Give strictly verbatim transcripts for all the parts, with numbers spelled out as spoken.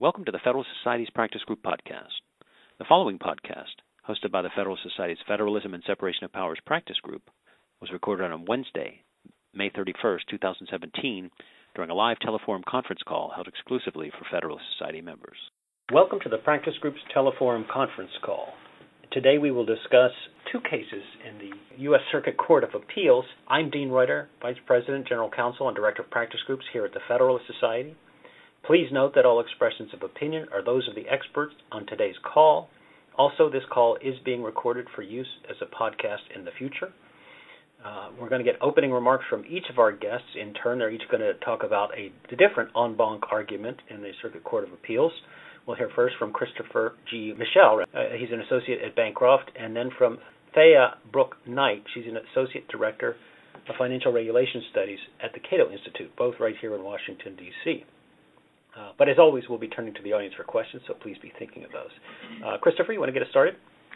Welcome to the Federalist Society's Practice Group podcast. The following podcast, hosted by the Federalist Society's Federalism and Separation of Powers Practice Group, was recorded on Wednesday, May thirty-first, two thousand seventeen, during a live teleforum conference call held exclusively for Federalist Society members. Welcome to the Practice Group's teleforum conference call. Today we will discuss two cases in the U S Circuit Court of Appeals. I'm Dean Reuter, Vice President, General Counsel, and Director of Practice Groups here at the Federalist Society. Please note that all expressions of opinion are those of the experts on today's call. Also, this call is being recorded for use as a podcast in the future. Uh, we're going to get opening remarks from each of our guests. In turn, they're each going to talk about a different en banc argument in the Circuit Court of Appeals. We'll hear first from Christopher G. Michel. Uh, he's an associate at Bancroft, and then from Thea Brooke Knight. She's an associate director of financial regulation studies at the Cato Institute, both right here in Washington, D C Uh, but as always, we'll be turning to the audience for questions, so please be thinking of those. Uh, Christopher, you want to get us started?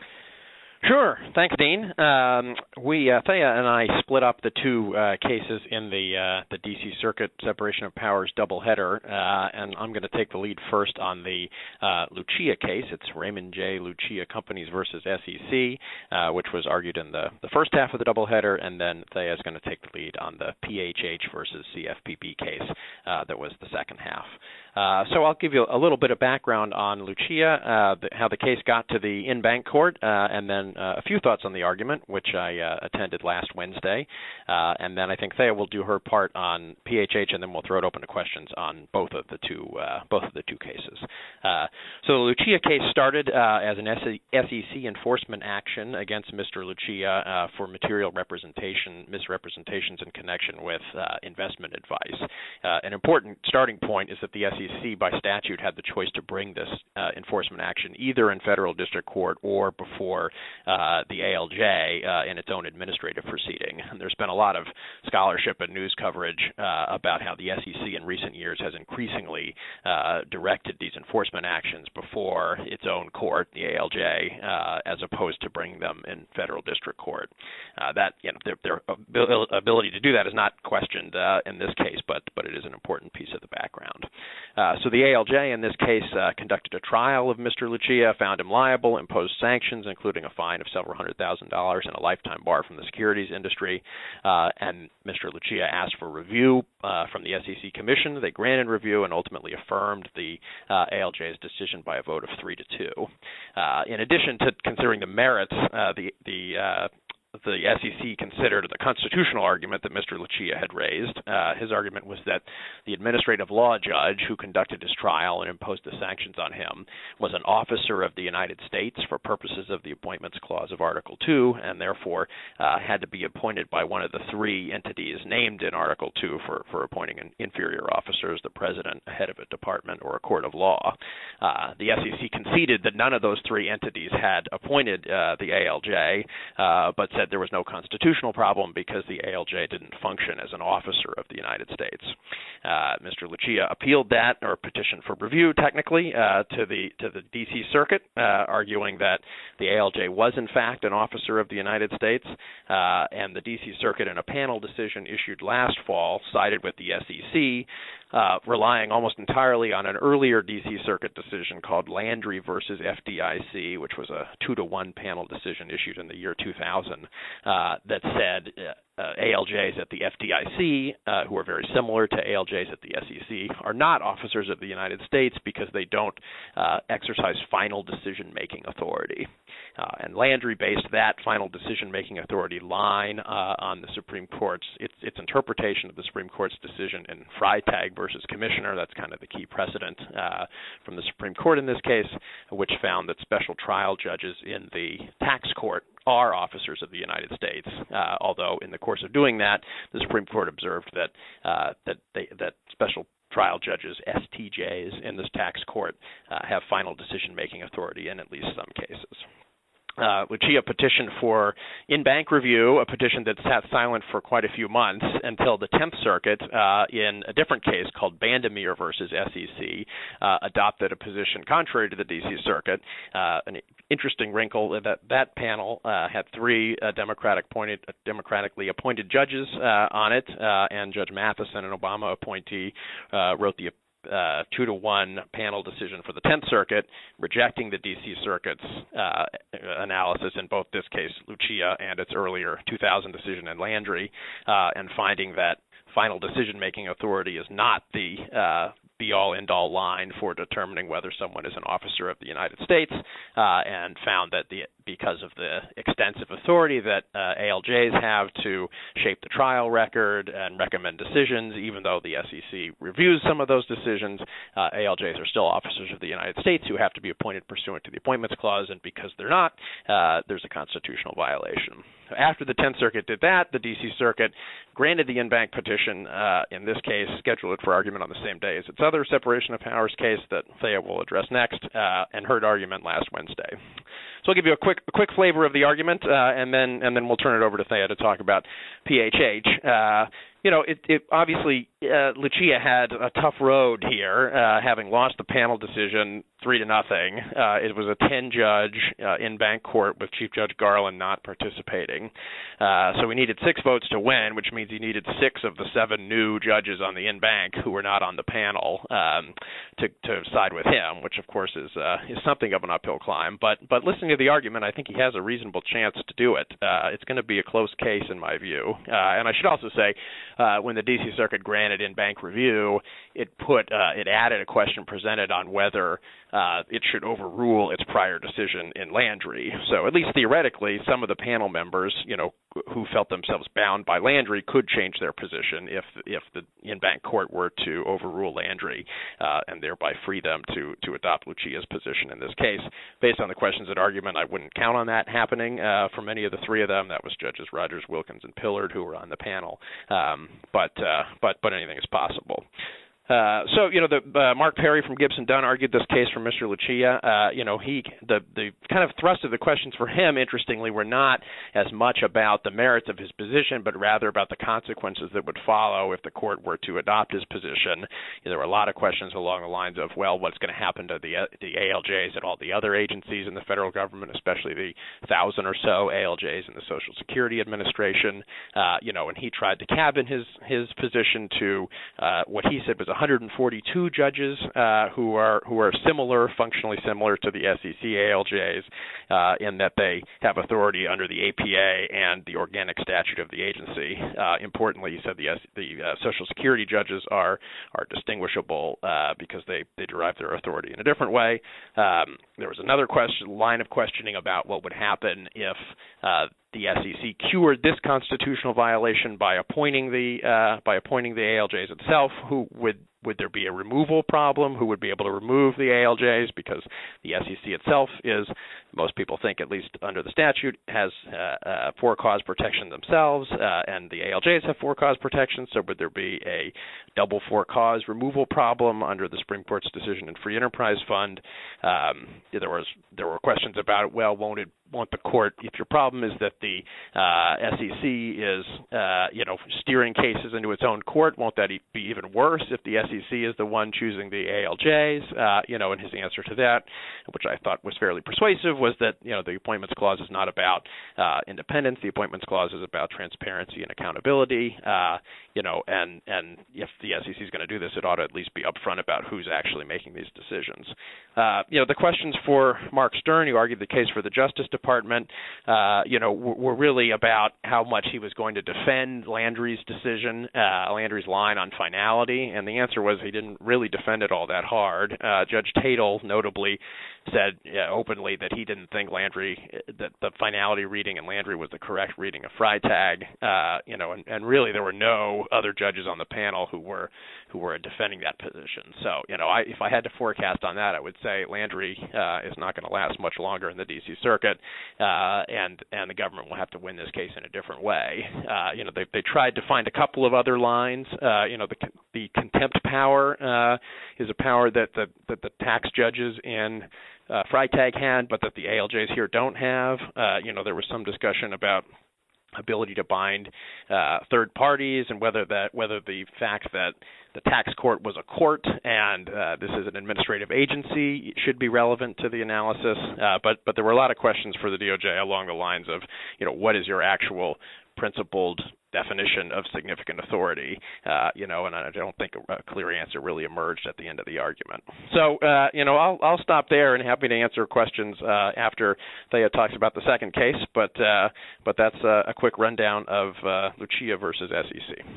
Sure. Thanks, Dean. Um, we, uh, Thea and I split up the two uh, cases in the uh, the D C Circuit Separation of Powers doubleheader, uh, and I'm going to take the lead first on the uh, Lucia case. It's Raymond J. Lucia Companies versus S E C, uh, which was argued in the, the first half of the doubleheader, and then Thea is going to take the lead on the P H H versus C F P B case uh, that was the second half. Uh, so I'll give you a little bit of background on Lucia, uh, the, how the case got to the in-bank court, uh, and then uh, a few thoughts on the argument, which I uh, attended last Wednesday. Uh, and then I think Thea will do her part on P H H, and then we'll throw it open to questions on both of the two uh, both of the two cases. Uh, so the Lucia case started uh, as an S E C enforcement action against Mister Lucia uh, for material representation misrepresentations in connection with uh, investment advice. Uh, an important starting point is that the S E C by statute had the choice to bring this uh, enforcement action either in federal district court or before uh, the A L J uh, in its own administrative proceeding. And there's been a lot of scholarship and news coverage uh, about how the S E C in recent years has increasingly uh, directed these enforcement actions before its own court, the A L J, uh, as opposed to bringing them in federal district court. Uh, that you know, their, their ability to do that is not questioned uh, in this case, but but it is an important piece of the background. Uh, so the A L J in this case uh, conducted a trial of Mister Lucia, found him liable, imposed sanctions, including a fine of several hundred thousand dollars and a lifetime bar from the securities industry. Uh, and Mister Lucia asked for review uh, from the S E C Commission. They granted review and ultimately affirmed the uh, A L J's decision by a vote of three to two. Uh, in addition to considering the merits, uh, the the uh, the S E C considered the constitutional argument that Mister Lucia had raised. Uh, his argument was that the administrative law judge who conducted his trial and imposed the sanctions on him was an officer of the United States for purposes of the Appointments Clause of Article two, and therefore uh, had to be appointed by one of the three entities named in Article two for, for appointing an inferior officers, the president, a head of a department, or a court of law. Uh, the S E C conceded that none of those three entities had appointed uh, the A L J, uh, but said there was no constitutional problem because the A L J didn't function as an officer of the United States. Uh, Mister Lucia appealed that, or petitioned for review technically, uh, to the to the D C Circuit, uh, arguing that the A L J was in fact an officer of the United States, uh, and the D C Circuit in a panel decision issued last fall sided with the S E C, uh, relying almost entirely on an earlier D C Circuit decision called Landry versus F D I C, which was a two to one panel decision issued in the year two thousand. Uh, that said uh, uh, A L Js at the F D I C, uh, who are very similar to A L Js at the S E C, are not officers of the United States because they don't uh, exercise final decision-making authority. Uh, and Landry based that final decision-making authority line uh, on the Supreme Court's its, its interpretation of the Supreme Court's decision in Freitag versus Commissioner. That's kind of the key precedent uh, from the Supreme Court in this case, which found that special trial judges in the tax court are officers of the United States, uh, although in the course of doing that, the Supreme Court observed that uh, that they, that special trial judges, S T Js, in this tax court uh, have final decision-making authority in at least some cases. Uh, Lucia petitioned for in-bank review, a petition that sat silent for quite a few months until the tenth Circuit, uh, in a different case called Bandemir versus S E C, uh, adopted a position contrary to the D C Circuit. Uh, an interesting wrinkle that that panel uh, had three uh, Democratic appointed, uh, democratically appointed judges uh, on it, uh, and Judge Matheson, an Obama appointee, uh, wrote the uh, two to one panel decision for the Tenth Circuit, rejecting the D C Circuit's uh, analysis in both this case, Lucia, and its earlier two thousand decision in Landry, uh, and finding that final decision-making authority is not the uh, be-all, end-all line for determining whether someone is an officer of the United States, uh, and found that the because of the extensive authority that uh, A L Js have to shape the trial record and recommend decisions, even though the S E C reviews some of those decisions, uh, A L Js are still officers of the United States who have to be appointed pursuant to the Appointments Clause, and because they're not, uh, there's a constitutional violation. After the Tenth Circuit did that, the D C Circuit granted the en banc petition, uh, in this case, scheduled it for argument on the same day as its other separation of powers case that Thea will address next, uh, and heard argument last Wednesday. So I'll give you a quick a quick flavor of the argument, uh, and then and then we'll turn it over to Thea to talk about P H H. Uh, you know, it, it obviously uh, Lucia had a tough road here, uh, having lost the panel decision three to nothing. Uh, it was a ten-judge uh, en banc court with Chief Judge Garland not participating. Uh, so we needed six votes to win, which means he needed six of the seven new judges on the en banc who were not on the panel um, to, to side with him, which of course is uh, is something of an uphill climb. But but listening to the argument, I think he has a reasonable chance to do it. Uh, it's going to be a close case in my view. Uh, and I should also say, uh, when the D C Circuit granted en banc review, it put uh, it added a question presented on whether uh, it should overrule its prior decision in Landry. So at least theoretically, some of the panel members, you know, who felt themselves bound by Landry could change their position if if the en banc court were to overrule Landry, uh, and thereby free them to to adopt Lucia's position in this case. Based on the questions at argument, I wouldn't count on that happening uh, from any of the three of them. That was Judges Rogers, Wilkins, and Pillard who were on the panel. Um, but uh, but but anything is possible. Uh, so, you know, the, uh, Mark Perry from Gibson Dunn argued this case for Mister Lucia. Uh, you know, he the, the kind of thrust of the questions for him, interestingly, were not as much about the merits of his position, but rather about the consequences that would follow if the court were to adopt his position. You know, there were a lot of questions along the lines of, well, what's going to happen to the, the A L Js at all the other agencies in the federal government, especially the thousand or so A L Js in the Social Security Administration. Uh, you know, and he tried to cabin his, his position to uh, what he said was one hundred forty-two judges uh, who are who are similar, functionally similar to the S E C A L Js, uh, in that they have authority under the A P A and the organic statute of the agency. Uh, importantly, he said the the uh, Social Security judges are are distinguishable uh, because they they derive their authority in a different way. Um, there was another question, line of questioning about what would happen if uh, the S E C cured this constitutional violation by appointing the uh, by appointing the A L Js itself. Who would would there be a removal problem? Who would be able to remove the A L Js? Because the S E C itself is, most people think, at least under the statute, has uh, uh, for-cause protection themselves, uh, and the A L Js have for-cause protection. So would there be a double for-cause removal problem under the Supreme Court's decision in Free Enterprise Fund? Um, there was there were questions about, well, won't it want the court, if your problem is that the uh, S E C is, uh, you know, steering cases into its own court, won't that be even worse if the S E C is the one choosing the A L Js? Uh, you know, and his answer to that, which I thought was fairly persuasive, was that, you know, the Appointments Clause is not about uh, independence. The Appointments Clause is about transparency and accountability. Uh, you know, and and if the S E C is going to do this, it ought to at least be upfront about who's actually making these decisions. Uh, you know, the questions for Mark Stern, who argued the case for the Justice Department, uh, you know, were really about how much he was going to defend Landry's decision, uh, Landry's line on finality, and the answer was he didn't really defend it all that hard. Uh, Judge Tatel notably said uh, openly that he didn't think Landry, that the finality reading in Landry was the correct reading of Freitag, uh, you know, and, and really there were no other judges on the panel who were who were defending that position. So, you know, I, if I had to forecast on that, I would say Landry uh, is not going to last much longer in the D C Circuit, uh, and and the government will have to win this case in a different way. Uh, you know, they they tried to find a couple of other lines. Uh, you know, the the contempt power uh, is a power that the that the tax judges in uh, Freitag had, but that the A L Js here don't have. Uh, you know, there was some discussion about ability to bind uh, third parties, and whether that whether the fact that the tax court was a court and uh, this is an administrative agency should be relevant to the analysis. Uh, but but there were a lot of questions for the D O J along the lines of, you know, what is your actual principled definition of significant authority, uh, you know, and I don't think a, a clear answer really emerged at the end of the argument. So, uh, you know, I'll, I'll stop there and happy to answer questions uh, after Thea talks about the second case, but uh, but that's a, a quick rundown of uh, Lucia versus S E C.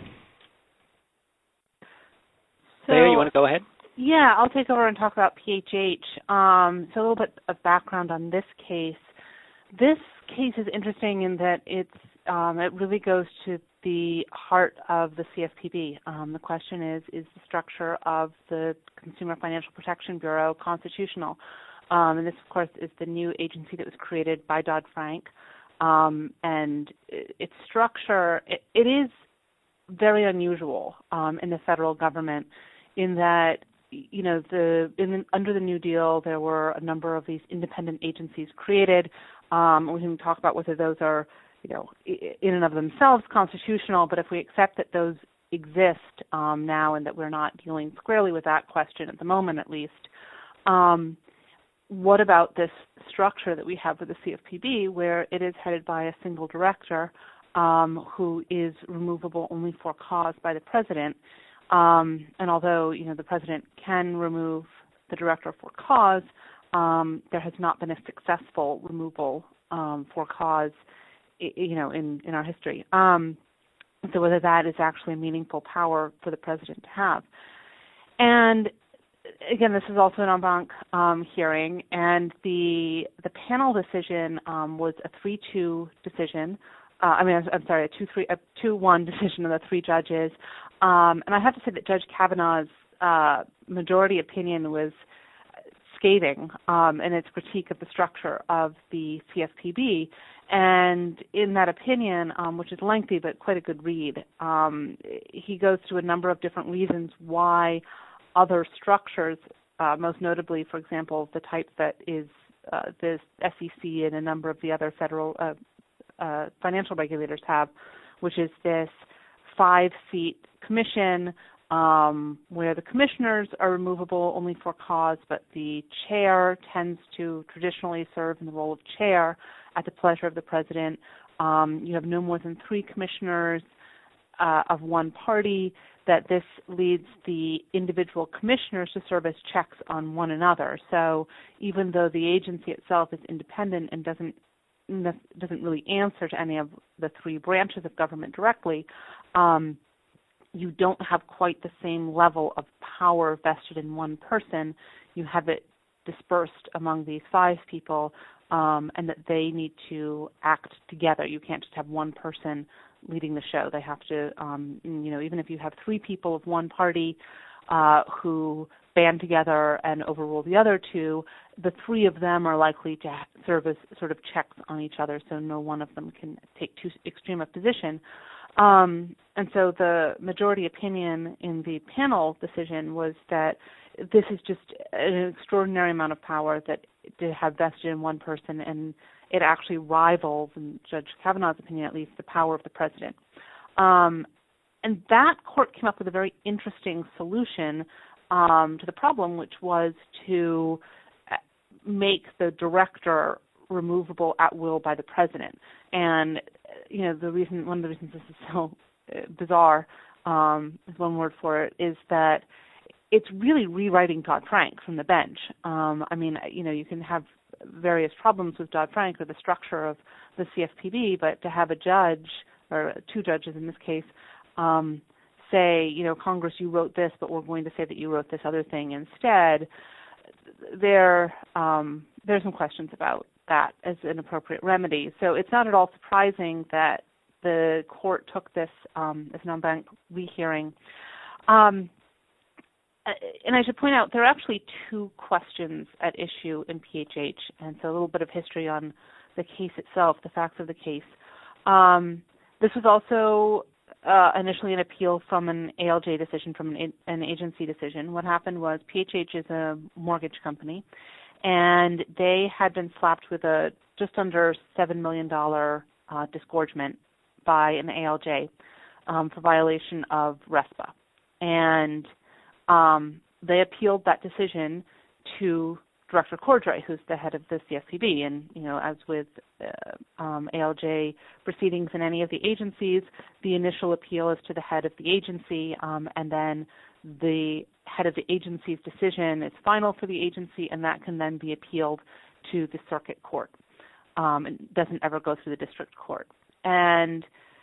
So, Thea, you want to go ahead? Yeah, I'll take over and talk about P H H. Um, so a little bit of background on this case. This case is interesting in that it's um, it really goes to the heart of the C F P B. Um, the question is, is the structure of the Consumer Financial Protection Bureau constitutional? Um, and this, of course, is the new agency that was created by Dodd-Frank. Um, and its structure, it, it is very unusual um, in the federal government in that, you know, the in, under the New Deal, there were a number of these independent agencies created. Um, we can talk about whether those are, you know, in and of themselves constitutional, but if we accept that those exist um, now and that we're not dealing squarely with that question at the moment at least, um, what about this structure that we have with the C F P B where it is headed by a single director um, who is removable only for cause by the president? Um, and although, you know, the president can remove the director for cause, um, there has not been a successful removal um, for cause, you know, in, in our history. Um, so whether that is actually a meaningful power for the president to have. And again, this is also an en banc um, hearing, and the the panel decision um, was a three two decision. Uh, I mean, I'm, I'm sorry, a two three a two one decision of the three judges. Um, and I have to say that Judge Kavanaugh's uh, majority opinion was scathing um, in its critique of the structure of the C F P B. And in that opinion, um, which is lengthy but quite a good read, um, he goes through a number of different reasons why other structures, uh, most notably, for example, the type that is uh, the S E C and a number of the other federal uh, uh, financial regulators have, which is this five-seat commission um, where the commissioners are removable only for cause, but the chair tends to traditionally serve in the role of chair at the pleasure of the president. Um, you have no more than three commissioners uh, of one party, that this leads the individual commissioners to serve as checks on one another. So even though the agency itself is independent and doesn't doesn't really answer to any of the three branches of government directly, um, you don't have quite the same level of power vested in one person. You have it dispersed among these five people, um, and that they need to act together. You can't just have one person leading the show. They have to, um, you know, even if you have three people of one party uh, who band together and overrule the other two, the three of them are likely to serve as sort of checks on each other, so no one of them can take too extreme a position. Um, and so the majority opinion in the panel decision was that this is just an extraordinary amount of power that to have vested in one person, and it actually rivals, in Judge Kavanaugh's opinion at least, the power of the president. Um, and that court came up with a very interesting solution um, to the problem, which was to make the director removable at will by the president. And you know, the reason, one of the reasons this is so bizarre, um, is one word for it, is that it's really rewriting Dodd-Frank from the bench. Um, I mean, you know, you can have various problems with Dodd-Frank or the structure of the C F P B, but to have a judge, or two judges in this case, um, say, you know, Congress, you wrote this, but we're going to say that you wrote this other thing instead, there, um, there's some questions about that as an appropriate remedy. So it's not at all surprising that the court took this um, as an en banc rehearing. Um, and I should point out there are actually two questions at issue in P H H, and so a little bit of history on the case itself, the facts of the case. Um, this was also uh, initially an appeal from an A L J decision, from an, an agency decision. What happened was P H H is a mortgage company, and they had been slapped with a just under seven million dollars uh, disgorgement by an A L J um, for violation of RESPA. And um, they appealed that decision to Director Cordray, who's the head of the C F P B. And, you know, as with uh, um, A L J proceedings in any of the agencies, the initial appeal is to the head of the agency, um, and then the head of the agency's decision is final for the agency, and that can then be appealed to the circuit court. Um, it doesn't ever go through the district court. And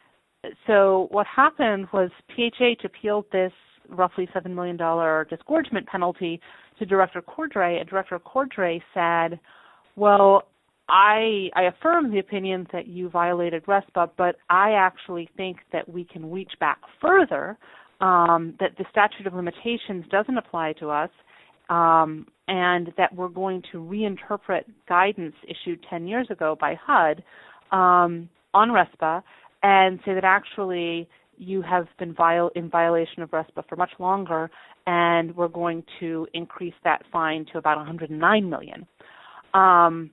so what happened was P H H appealed this roughly seven million dollars disgorgement penalty to Director Cordray, and Director Cordray said, well, I, I affirm the opinion that you violated RESPA, but I actually think that we can reach back further, um, that the statute of limitations doesn't apply to us, um, and that we're going to reinterpret guidance issued ten years ago by H U D um, on RESPA and say that actually you have been viol- in violation of RESPA for much longer, and we're going to increase that fine to about one hundred nine million dollars. Um,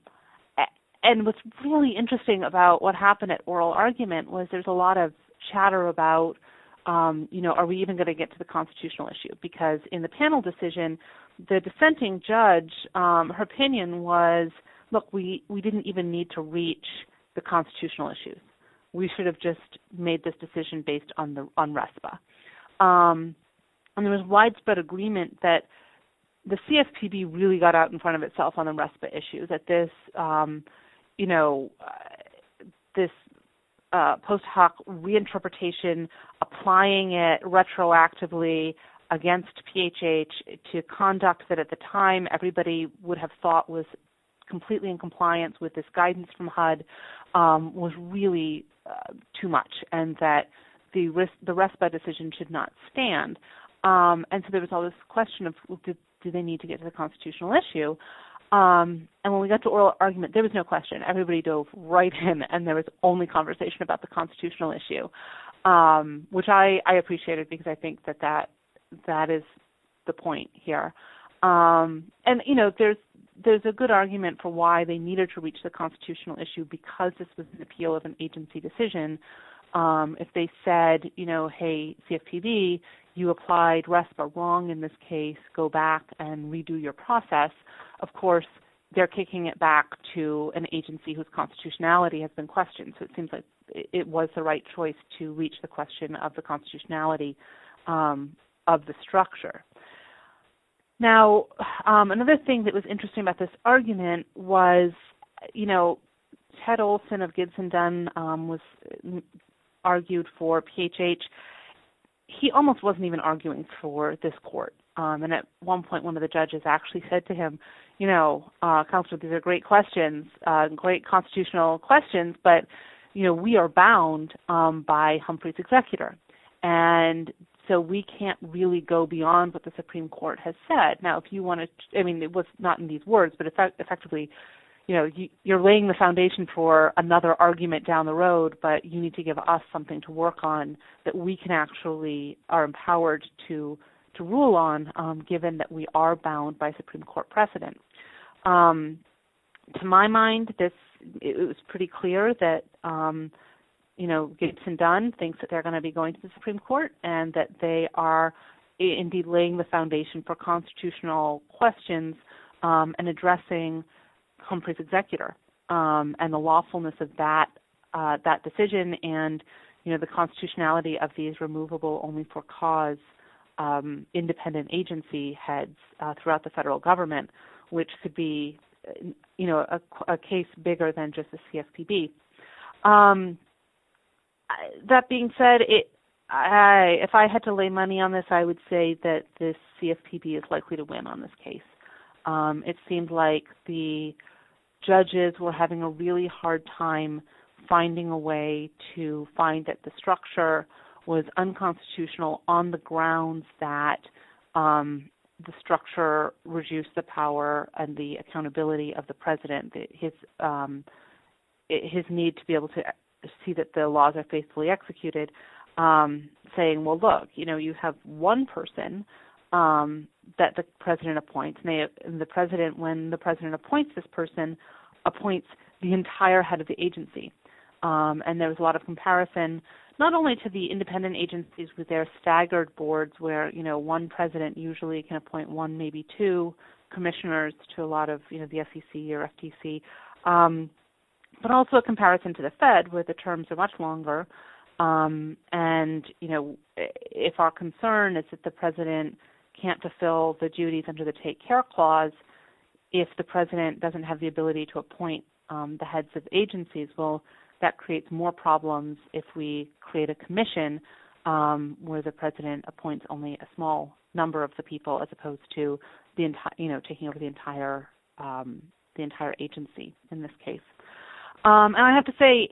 and what's really interesting about what happened at oral argument was there's a lot of chatter about, um, you know, are we even going to get to the constitutional issue? Because in the panel decision, the dissenting judge, um, her opinion was, look, we, we didn't even need to reach the constitutional issues. We should have just made this decision based on the on RESPA. Um, and there was widespread agreement that the C F P B really got out in front of itself on the RESPA issue, that this, um, you know, uh, this uh, post hoc reinterpretation, applying it retroactively against P H H to conduct that at the time everybody would have thought was completely in compliance with this guidance from H U D um, was really uh, too much, and that the res- the RESPA decision should not stand. Um, and so there was all this question of, well, do, do they need to get to the constitutional issue? Um, and when we got to oral argument, there was no question. Everybody dove right in, and there was only conversation about the constitutional issue, um, which I, I appreciated because I think that, that that is the point here. Um, and, you know, there's there's a good argument for why they needed to reach the constitutional issue because this was an appeal of an agency decision. Um, if they said, you know, hey, C F P B, you applied RESPA wrong in this case, go back and redo your process, of course, they're kicking it back to an agency whose constitutionality has been questioned. So it seems like it was the right choice to reach the question of the constitutionality um, of the structure. Now, um, another thing that was interesting about this argument was, you know, Ted Olson of Gibson Dunn um, was argued for P H H. He almost wasn't even arguing for this court. Um, and at one point, one of the judges actually said to him, you know, uh, Counselor, these are great questions, uh, great constitutional questions, but, you know, we are bound um, by Humphrey's executor. And so we can't really go beyond what the Supreme Court has said. Now, if you want to, I mean, it was not in these words, but effect- effectively, you know, you, you're laying the foundation for another argument down the road, but you need to give us something to work on that we can actually are empowered to to rule on, um, given that we are bound by Supreme Court precedent. Um, to my mind, this it was pretty clear that um, you know, Gibson Dunn thinks that they're going to be going to the Supreme Court and that they are indeed laying the foundation for constitutional questions um, and addressing Humphrey's executor um, and the lawfulness of that uh, that decision, and you know the constitutionality of these removable only for cause um, independent agency heads uh, throughout the federal government, which could be you know a, a case bigger than just the C F P B. Um, that being said, it I, if I had to lay money on this, I would say that this C F P B is likely to win on this case. Um, it seemed like the judges were having a really hard time finding a way to find that the structure was unconstitutional on the grounds that um, the structure reduced the power and the accountability of the president, his um, his need to be able to see that the laws are faithfully executed, um, saying, well, look, you know, you have one person um, that the president appoints, and, they, and the president, when the president appoints this person, appoints the entire head of the agency. Um, and there was a lot of comparison, not only to the independent agencies with their staggered boards where, you know, one president usually can appoint one, maybe two commissioners to a lot of, you know, the S E C or F T C, um, but also a comparison to the Fed, where the terms are much longer. Um, and, you know, if our concern is that the president can't fulfill the duties under the Take Care Clause, if the president doesn't have the ability to appoint um, the heads of agencies, well, that creates more problems if we create a commission um, where the president appoints only a small number of the people, as opposed to the entire, you know, taking over the entire um, the entire agency in this case. Um, and I have to say,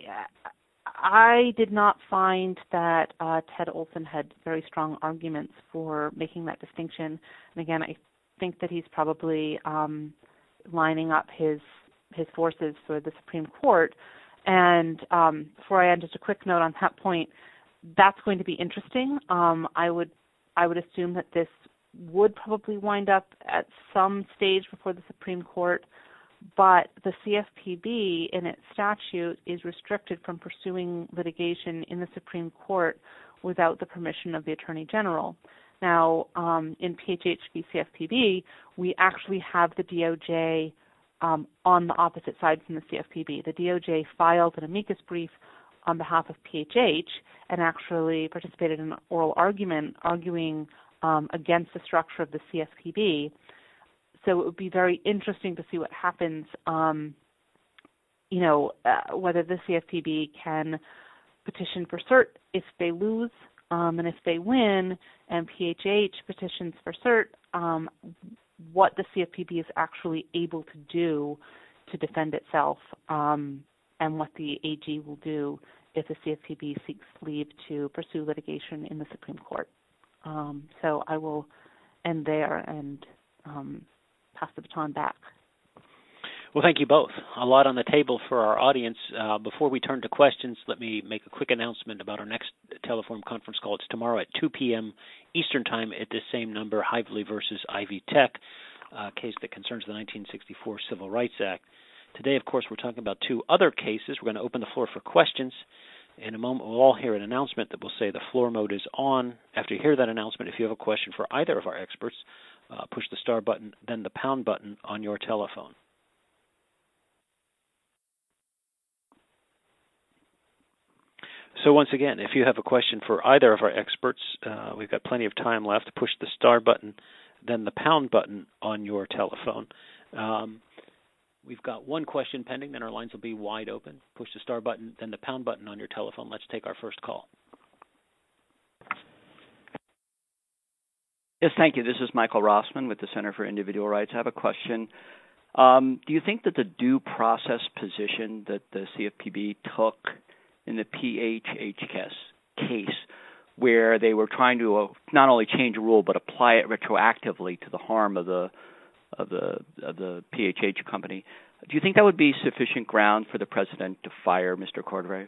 I did not find that uh, Ted Olson had very strong arguments for making that distinction. And again, I think that he's probably um, lining up his his forces for the Supreme Court. And um, before I end, just a quick note on that point. That's going to be interesting. Um, I would I would assume that this would probably wind up at some stage before the Supreme Court, but the C F P B in its statute is restricted from pursuing litigation in the Supreme Court without the permission of the Attorney General. Now, um, in P H H v. C F P B, we actually have the D O J um, on the opposite side from the C F P B. The D O J filed an amicus brief on behalf of P H H and actually participated in an oral argument arguing um, against the structure of the C F P B. So it would be very interesting to see what happens, um, you know, uh, whether the C F P B can petition for cert if they lose, um, and if they win, and P H H petitions for cert, um, what the C F P B is actually able to do to defend itself, um, and what the A G will do if the C F P B seeks leave to pursue litigation in the Supreme Court. Um, so I will end there and um, pass the baton back. Well, thank you both. A lot on the table for our audience. Uh, before we turn to questions, let me make a quick announcement about our next telephone conference call. It's tomorrow at two p.m. Eastern Time at this same number, Hively versus Ivy Tech, a case that concerns the nineteen sixty-four Civil Rights Act. Today, of course, we're talking about two other cases. We're going to open the floor for questions. In a moment, we'll all hear an announcement that will say the floor mode is on. After you hear that announcement, if you have a question for either of our experts, uh, push the star button, then the pound button on your telephone. So once again, if you have a question for either of our experts, uh, we've got plenty of time left. Push the star button, then the pound button on your telephone. Um, we've got one question pending, then our lines will be wide open. Push the star button, then the pound button on your telephone. Let's take our first call. Yes, thank you. This is Michael Rossman with the Center for Individual Rights. I have a question. Um, do you think that the due process position that the C F P B took in the P H H case, case where they were trying to uh, not only change a rule but apply it retroactively to the harm of the of the of the P H H company, do you think that would be sufficient ground for the president to fire Mister Cordray?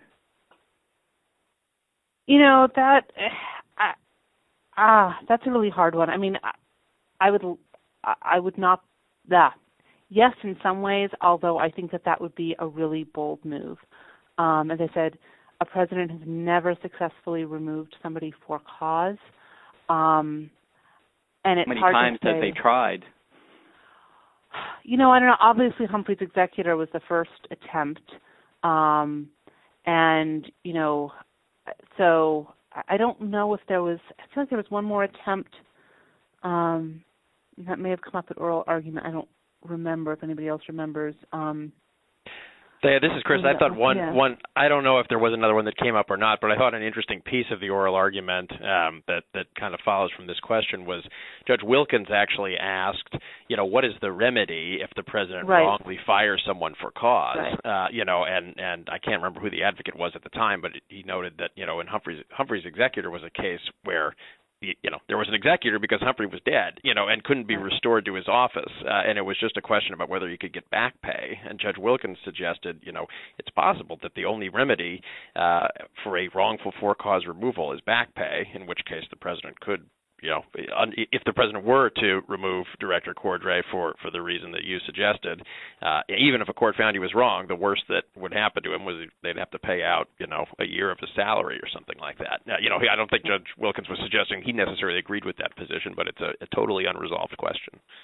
You know, that uh, ah, that's a really hard one. I mean, I, I would I would not that. Yes, in some ways, although I think that that would be a really bold move. Um, as I said, a president has never successfully removed somebody for cause. Um, and it's How many hard times to say, have they tried? You know, I don't know. Obviously, Humphrey's executor was the first attempt. Um, and, you know, so I don't know if there was, I feel like there was one more attempt um, that may have come up at oral argument. I don't remember if anybody else remembers. Um, Yeah, this is Chris. I thought one, yeah. one. I don't know if there was another one that came up or not, but I thought an interesting piece of the oral argument um, that that kind of follows from this question was Judge Wilkins actually asked, you know, what is the remedy if the president right. wrongly fires someone for cause? Right. Uh, you know, and and I can't remember who the advocate was at the time, but he noted that, you know, in Humphrey's Humphrey's executor was a case where, you know, there was an executor because Humphrey was dead, you know, and couldn't be restored to his office. Uh, and it was just a question about whether he could get back pay. And Judge Wilkins suggested, you know, it's possible that the only remedy uh, for a wrongful for-cause removal is back pay, in which case the president could, you know, if the president were to remove Director Cordray for, for the reason that you suggested, uh, even if a court found he was wrong, the worst that would happen to him was they'd have to pay out, you know, a year of his salary or something like that. Now, you know, I don't think Judge Wilkins was suggesting he necessarily agreed with that position, but it's a, a totally unresolved question.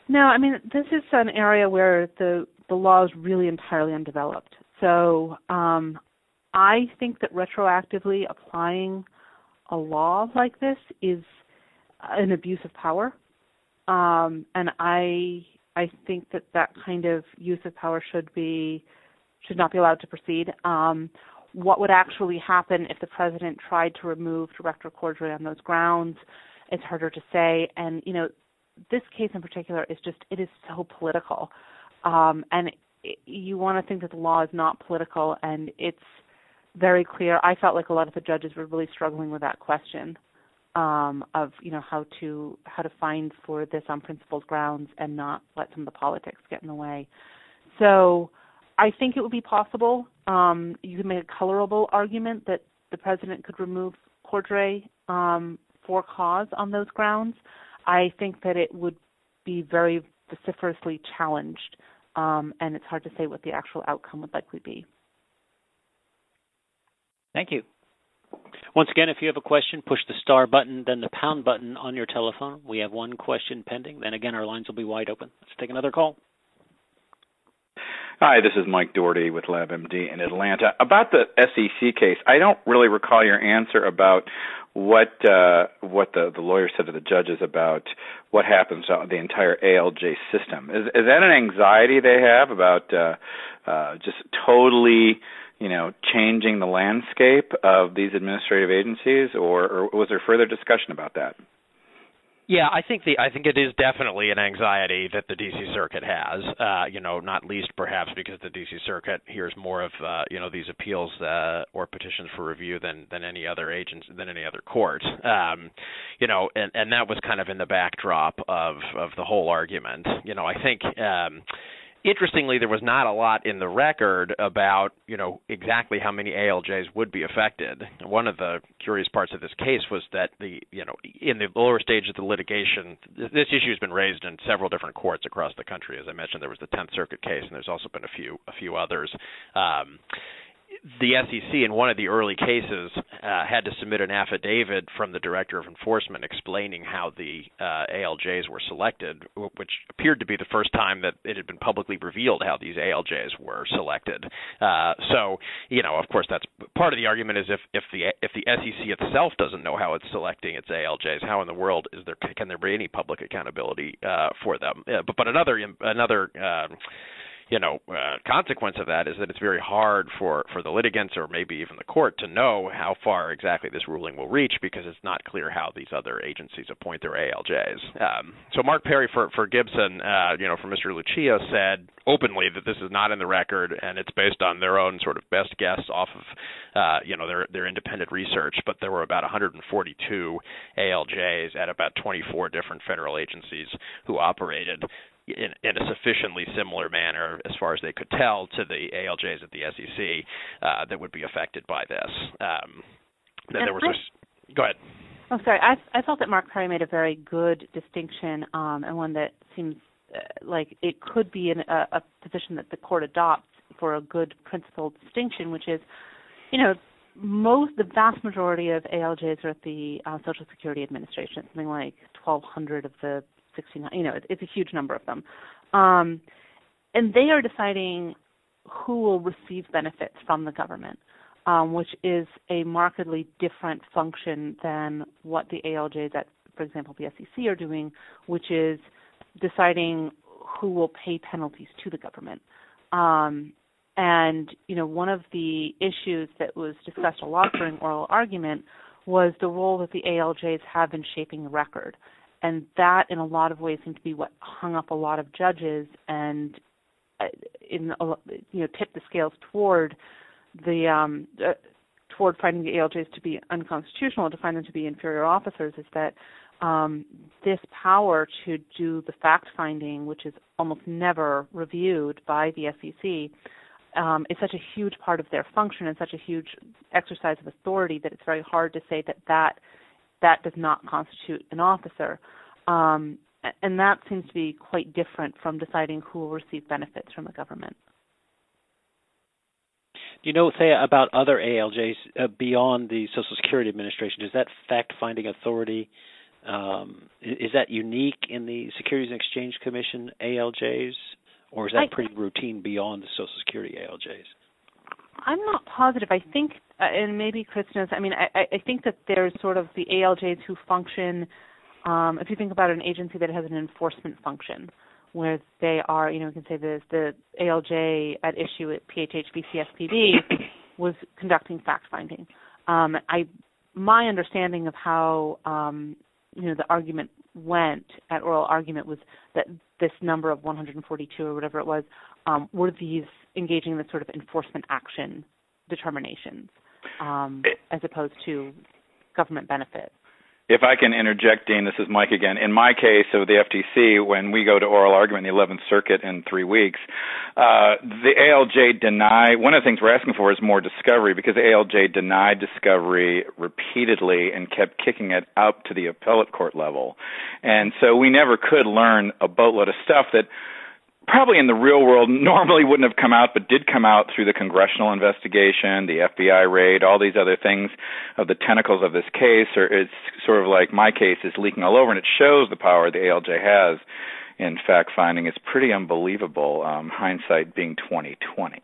No, I mean, this is an area where the, the law is really entirely undeveloped. So um, I think that retroactively applying a law like this is an abuse of power. Um, and I I think that that kind of use of power should be should not be allowed to proceed. Um, what would actually happen if the president tried to remove Director Cordray on those grounds? It's harder to say. And you know, this case in particular is just it is so political, um, and it, you want to think that the law is not political, and it's very clear. I felt like a lot of the judges were really struggling with that question. Um, of you know how to how to find for this on principled grounds and not let some of the politics get in the way. So I think it would be possible. Um, you could make a colorable argument that the president could remove Cordray um, for cause on those grounds. I think that it would be very vociferously challenged, um, and it's hard to say what the actual outcome would likely be. Thank you. Once again, if you have a question, push the star button, then the pound button on your telephone. We have one question pending. Then again, our lines will be wide open. Let's take another call. Hi, this is Mike Doherty with LabMD in Atlanta. About the S E C case, I don't really recall your answer about what uh, what the, the lawyer said to the judges about what happens to the entire A L J system. Is, is that an anxiety they have about uh, uh, just totally, you know, changing the landscape of these administrative agencies, or, or was there further discussion about that? Yeah, I think the I think it is definitely an anxiety that the D C Circuit has. Uh, you know, not least perhaps because the D C Circuit hears more of uh, you know these appeals uh, or petitions for review than than any other agents than any other court. Um, you know, and and that was kind of in the backdrop of of the whole argument. You know, I think. Um, Interestingly, there was not a lot in the record about, you know, exactly how many A L Js would be affected. One of the curious parts of this case was that the, you know, in the lower stage of the litigation, this issue has been raised in several different courts across the country. As I mentioned, there was the Tenth Circuit case, and there's also been a few a few others. Um, The S E C in one of the early cases uh, had to submit an affidavit from the Director of Enforcement explaining how the uh, A L Js were selected, which appeared to be the first time that it had been publicly revealed how these A L Js were selected. Uh, so, you know, of course, that's part of the argument is if, if the if the S E C itself doesn't know how it's selecting its A L Js, how in the world is there can there be any public accountability uh, for them? Uh, but but another another. Uh, You know, uh, consequence of that is that it's very hard for, for the litigants or maybe even the court to know how far exactly this ruling will reach because it's not clear how these other agencies appoint their A L Js. Um, so Mark Perry for, for Gibson, uh, you know, for Mister Lucia said openly that this is not in the record and it's based on their own sort of best guess off of, uh, you know, their, their independent research. But there were about one hundred forty-two A L Js at about twenty-four different federal agencies who operated In, in a sufficiently similar manner, as far as they could tell, to the A L Js at the S E C uh, that would be affected by this. Um, then there was I, a, go ahead. Oh, sorry. I, I felt that Mark Perry made a very good distinction um, and one that seems uh, like it could be in a, a position that the court adopts for a good principled distinction, which is, you know, most, the vast majority of A L Js are at the uh, Social Security Administration, something like twelve hundred of the sixty-nine, you know, it's, it's a huge number of them. Um, and they are deciding who will receive benefits from the government, um, which is a markedly different function than what the A L Js at, for example, the S E C are doing, which is deciding who will pay penalties to the government. Um, and, you know, one of the issues that was discussed a lot during oral argument was the role that the A L Js have in shaping the record. And that, in a lot of ways, seemed to be what hung up a lot of judges and, in a, you know, tipped the scales toward the um, uh, toward finding the A L Js to be unconstitutional, to find them to be inferior officers. Is that um, this power to do the fact finding, which is almost never reviewed by the S E C, um, is such a huge part of their function and such a huge exercise of authority that it's very hard to say that that. that does not constitute an officer. Um, and that seems to be quite different from deciding who will receive benefits from the government. Do you know, Thea, about other A L Js uh, beyond the Social Security Administration? Does that fact-finding authority Um, is that unique in the Securities and Exchange Commission A L Js, or is that I, pretty routine beyond the Social Security A L Js? I'm not positive. I think, uh, and maybe Chris knows, I mean, I, I think that there's sort of the A L Js who function, um, if you think about an agency that has an enforcement function, where they are, you know, you can say the, the A L J at issue at P H H v C F P B was conducting fact-finding. Um, I, my understanding of how, um, you know, the argument went at oral argument was that this number of one hundred forty-two or whatever it was um, were these engaging in this sort of enforcement action determinations um, as opposed to government benefit. If I can interject, Dean, this is Mike again. In my case of the F T C, when we go to oral argument in the eleventh Circuit in three weeks, uh, the A L J denied, one of the things we're asking for is more discovery, because the A L J denied discovery repeatedly and kept kicking it up to the appellate court level. And so we never could learn a boatload of stuff that probably in the real world normally wouldn't have come out, but did come out through the congressional investigation, the F B I raid, all these other things of the tentacles of this case. Or it's sort of like my case is leaking all over, and it shows the power the A L J has in fact finding. It's pretty unbelievable, um, hindsight being twenty twenty.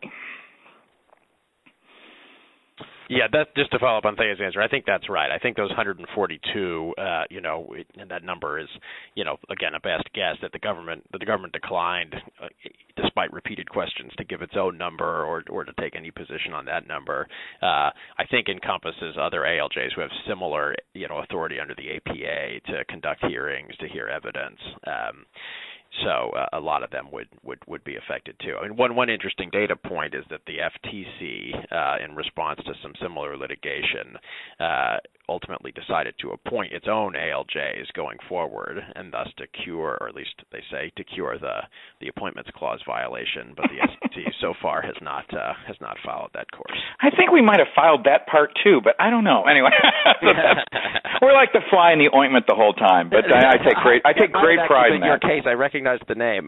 Yeah, that, just to follow up on Thea's answer, I think that's right. I think those one hundred forty-two, uh, you know, and that number is, you know, again, a best guess that the government that the government declined, uh, despite repeated questions, to give its own number or or to take any position on that number. Uh, I think encompasses other A L Js who have similar, you know, authority under the A P A to conduct hearings, to hear evidence. Um, So uh, a lot of them would, would, would be affected too. I mean, one one interesting data point is that the F T C, uh, in response to some similar litigation, uh, ultimately decided to appoint its own A L Js going forward, and thus to cure, or at least they say to cure the, the appointments clause violation. But the S E C so far has not uh, has not followed that course. I think we might have filed that part too, but I don't know. Anyway, so we're like the fly in the ointment the whole time. But I, I take great I take great pride in that. In your case, I recognize the name.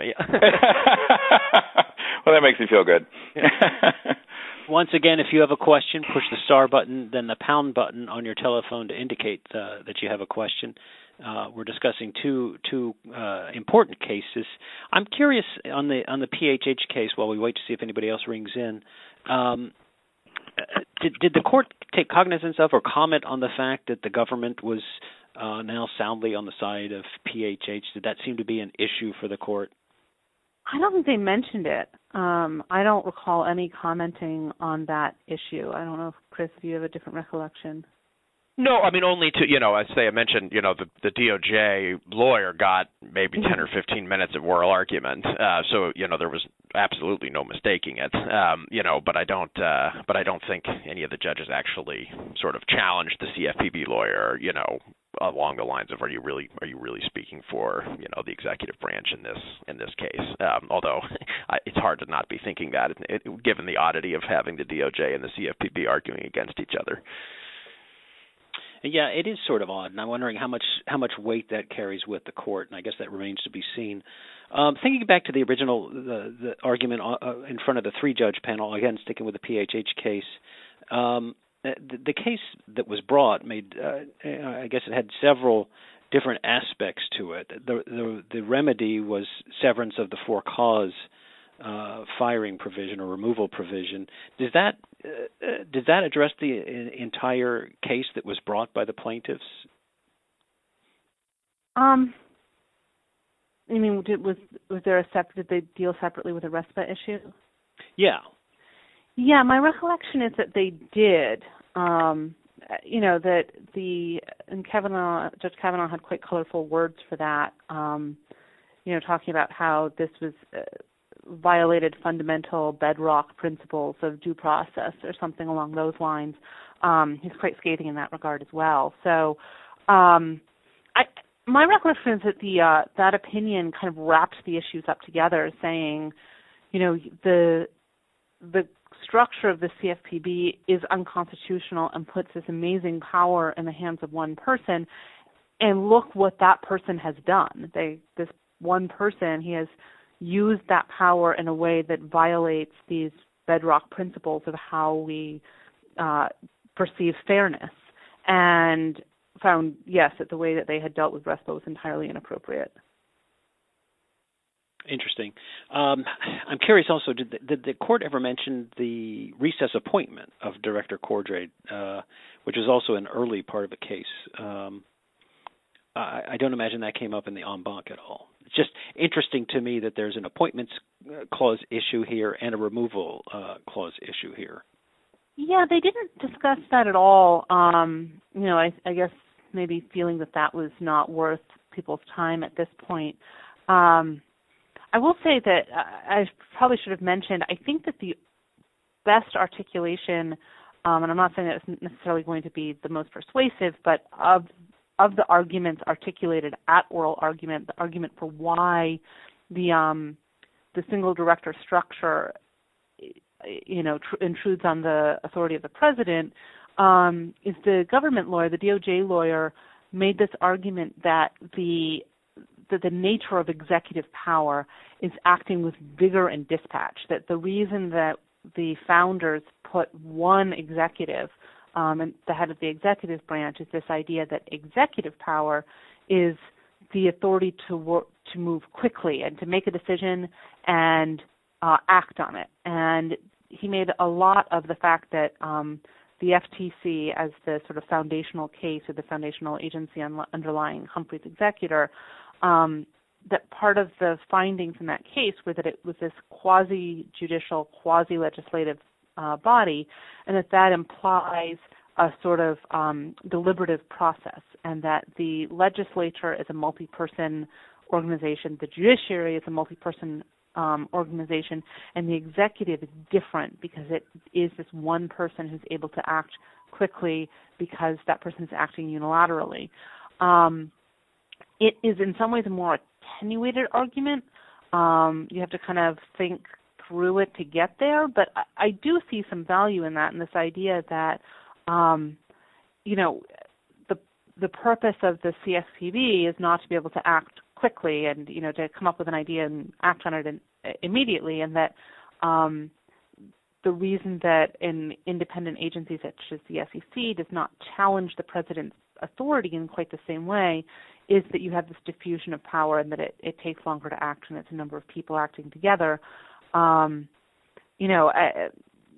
Well, that makes me feel good. Once again, if you have a question, push the star button, then the pound button on your telephone to indicate uh, that you have a question. Uh, we're discussing two two uh, important cases. I'm curious on the on the P H H case. While we wait to see if anybody else rings in, um, did did the court take cognizance of or comment on the fact that the government was uh, now soundly on the side of P H H? Did that seem to be an issue for the court? I don't think they mentioned it. Um, I don't recall any commenting on that issue. I don't know if, Chris, if you have a different recollection. No, I mean, only to, you know, as I mentioned, you know, the, the D O J lawyer got maybe ten or fifteen minutes of oral argument. Uh, so, you know, there was absolutely no mistaking it. Um, you know, but I don't, uh, but I don't think any of the judges actually sort of challenged the C F P B lawyer, you know, along the lines of, are you really, are you really speaking for, you know, the executive branch in this, in this case? Um, although it's hard to not be thinking that, it, it, given the oddity of having the D O J and the C F P B arguing against each other. Yeah, it is sort of odd, and I'm wondering how much how much weight that carries with the court, and I guess that remains to be seen. Um, thinking back to the original the, the argument uh, in front of the three-judge panel, again sticking with the P H H case, um, the, the case that was brought made, uh, I guess it had several different aspects to it. The, the, the remedy was severance of the for-cause uh, firing provision or removal provision. Does that uh, does that address the uh, entire case that was brought by the plaintiffs? Um, you mean did, was was there a separate? Did they deal separately with a RESPA issue? Yeah. Yeah, my recollection is that they did. Um, you know that the and Kavanaugh, Judge Kavanaugh had quite colorful words for that. Um, you know, talking about how this was. Uh, violated fundamental bedrock principles of due process or something along those lines. Um, he's quite scathing in that regard as well. So um, I, my recollection is that the uh, that opinion kind of wrapped the issues up together, saying, you know, the the structure of the C F P B is unconstitutional and puts this amazing power in the hands of one person, and look what that person has done. They this one person, he has use that power in a way that violates these bedrock principles of how we uh, perceive fairness. And found, yes, that the way that they had dealt with RESPA was entirely inappropriate. Interesting. Um, I'm curious also, did the, did the court ever mention the recess appointment of Director Cordray, uh, which was also an early part of the case? Um, I, I don't imagine that came up in the en banc at all. It's just interesting to me that there's an appointments clause issue here and a removal uh, clause issue here. Yeah, they didn't discuss that at all. Um, you know, I, I guess maybe feeling that that was not worth people's time at this point. Um, I will say that I probably should have mentioned, I think that the best articulation, um, and I'm not saying that it's necessarily going to be the most persuasive, but of of the arguments articulated at oral argument, the argument for why the um, the single director structure, you know, tr- intrudes on the authority of the president, um, is the government lawyer, the D O J lawyer, made this argument that the that the nature of executive power is acting with vigor and dispatch, that the reason that the founders put one executive um, and the head of the executive branch is this idea that executive power is the authority to work, to move quickly and to make a decision and uh, act on it. And he made a lot of the fact that um, the F T C, as the sort of foundational case or the foundational agency un- underlying Humphrey's executor, Um, that part of the findings in that case were that it was this quasi-judicial, quasi-legislative uh, body, and that that implies a sort of um, deliberative process, and that the legislature is a multi-person organization, the judiciary is a multi-person um, organization, and the executive is different because it is this one person who's able to act quickly because that person is acting unilaterally. Um, It is in some ways a more attenuated argument. Um, you have to kind of think through it to get there, but I, I do see some value in that, and this idea that, um, you know, the the purpose of the C F P B is not to be able to act quickly and, you know, to come up with an idea and act on it in, immediately, and that um, the reason that an independent agency such as the S E C does not challenge the president's authority in quite the same way is that you have this diffusion of power and that it, it takes longer to act and it's a number of people acting together. Um, you know, I,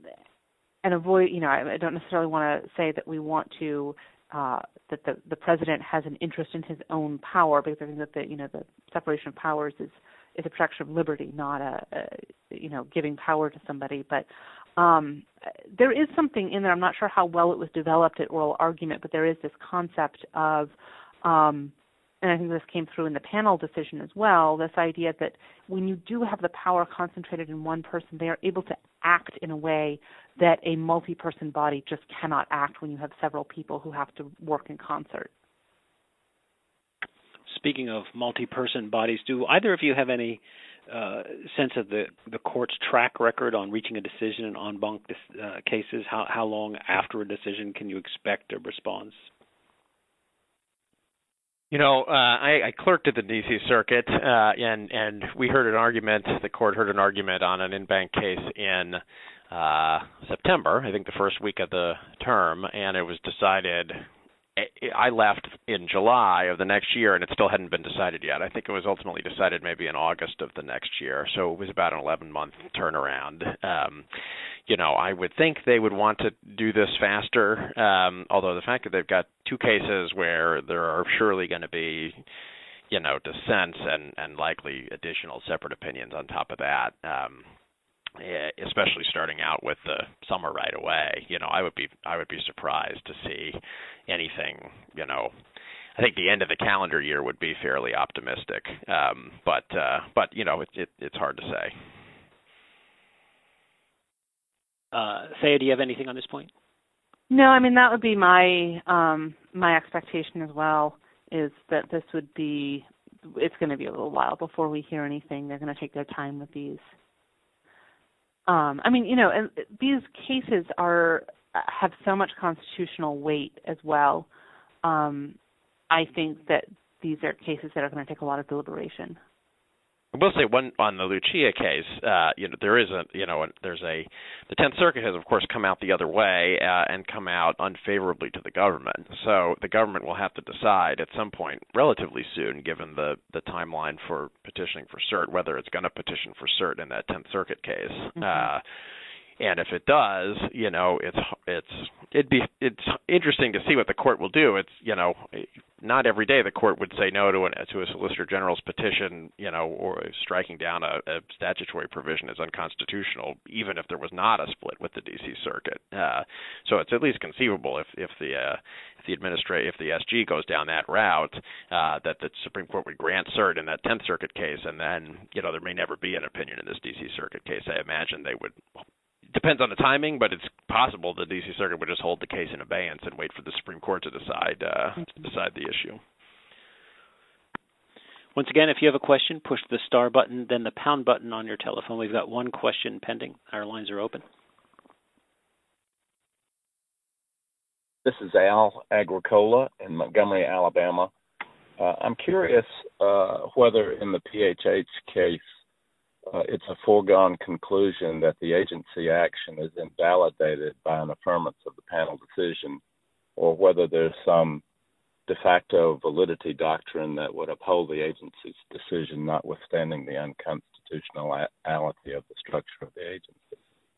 and avoid, you know, I, I don't necessarily want to say that we want to, uh, that the, the president has an interest in his own power, because I think that the, you know, the separation of powers is, is a protection of liberty, not a, a you know, giving power to somebody. But um, there is something in there. I'm not sure how well it was developed at oral argument, but there is this concept of, um, and I think this came through in the panel decision as well, this idea that when you do have the power concentrated in one person, they are able to act in a way that a multi-person body just cannot act when you have several people who have to work in concert. Speaking of multi-person bodies, do either of you have any uh, sense of the, the court's track record on reaching a decision in en banc uh, cases? How, how long after a decision can you expect a response? You know, uh, I, I clerked at the D C Circuit, uh, and and we heard an argument. The court heard an argument on an in-bank case in uh, September, I think the first week of the term, and it was decided. I left in July of the next year, and it still hadn't been decided yet. I think it was ultimately decided maybe in August of the next year, so it was about an eleven-month turnaround. Um, you know, I would think they would want to do this faster, um, although the fact that they've got two cases where there are surely going to be, you know, dissents and, and likely additional separate opinions on top of that, um, especially starting out with the summer right away, you know, I would be I would be surprised to see anything, you know. I think the end of the calendar year would be fairly optimistic, um, but uh, but you know, it, it, it's hard to say. Uh, Thea, do you have anything on this point? No, I mean that would be my um, my expectation as well. Is that this would be it's going to be a little while before we hear anything. They're going to take their time with these. Um, I mean, you know, and these cases are have so much constitutional weight as well. Um, I think that these are cases that are going to take a lot of deliberation. I will say one on the Lucia case. Uh, you know, there is a you know there's a the Tenth Circuit has of course come out the other way uh, and come out unfavorably to the government. So the government will have to decide at some point, relatively soon, given the the timeline for petitioning for cert, whether it's going to petition for cert in that Tenth Circuit case. Mm-hmm. Uh, And if it does, you know, it's it's it'd be it's interesting to see what the court will do. It's you know, not every day the court would say no to an to a Solicitor General's petition, you know, or striking down a, a statutory provision as unconstitutional, even if there was not a split with the D C Circuit. Uh, so it's at least conceivable if if the uh, if the administra- if the S G goes down that route, uh, that the Supreme Court would grant cert in that Tenth Circuit case, and then you know there may never be an opinion in this D C Circuit case. I imagine they would. Depends on the timing, but it's possible the D C Circuit would just hold the case in abeyance and wait for the Supreme Court to decide uh, to decide the issue. Once again, if you have a question, push the star button, then the pound button on your telephone. We've got one question pending. Our lines are open. This is Al Agricola in Montgomery, Alabama. Uh, I'm curious uh, whether in the P H H case, Uh, it's a foregone conclusion that the agency action is invalidated by an affirmance of the panel decision, or whether there's some de facto validity doctrine that would uphold the agency's decision, notwithstanding the unconstitutionality of the structure of the agency.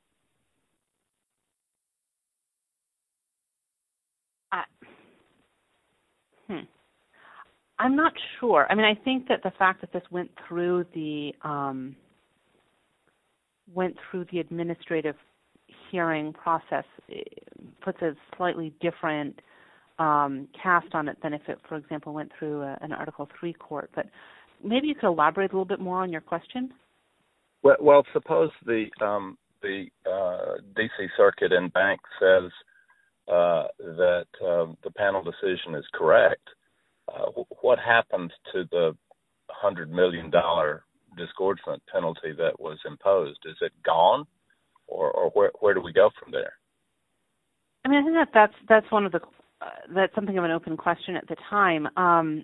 Uh, hmm. I'm not sure. I mean, I think that the fact that this went through the um, went through the administrative hearing process puts a slightly different um, cast on it than if it, for example, went through a, an Article three court. But maybe you could elaborate a little bit more on your question. Well, well suppose the um, the uh, D C Circuit en banc says uh, that um, the panel decision is correct. Uh, what happens to the one hundred million dollars disgorgement penalty that was imposed? Is it gone, or, or where where do we go from there? I mean, I think that that's that's one of the uh, that's something of an open question at the time. Um,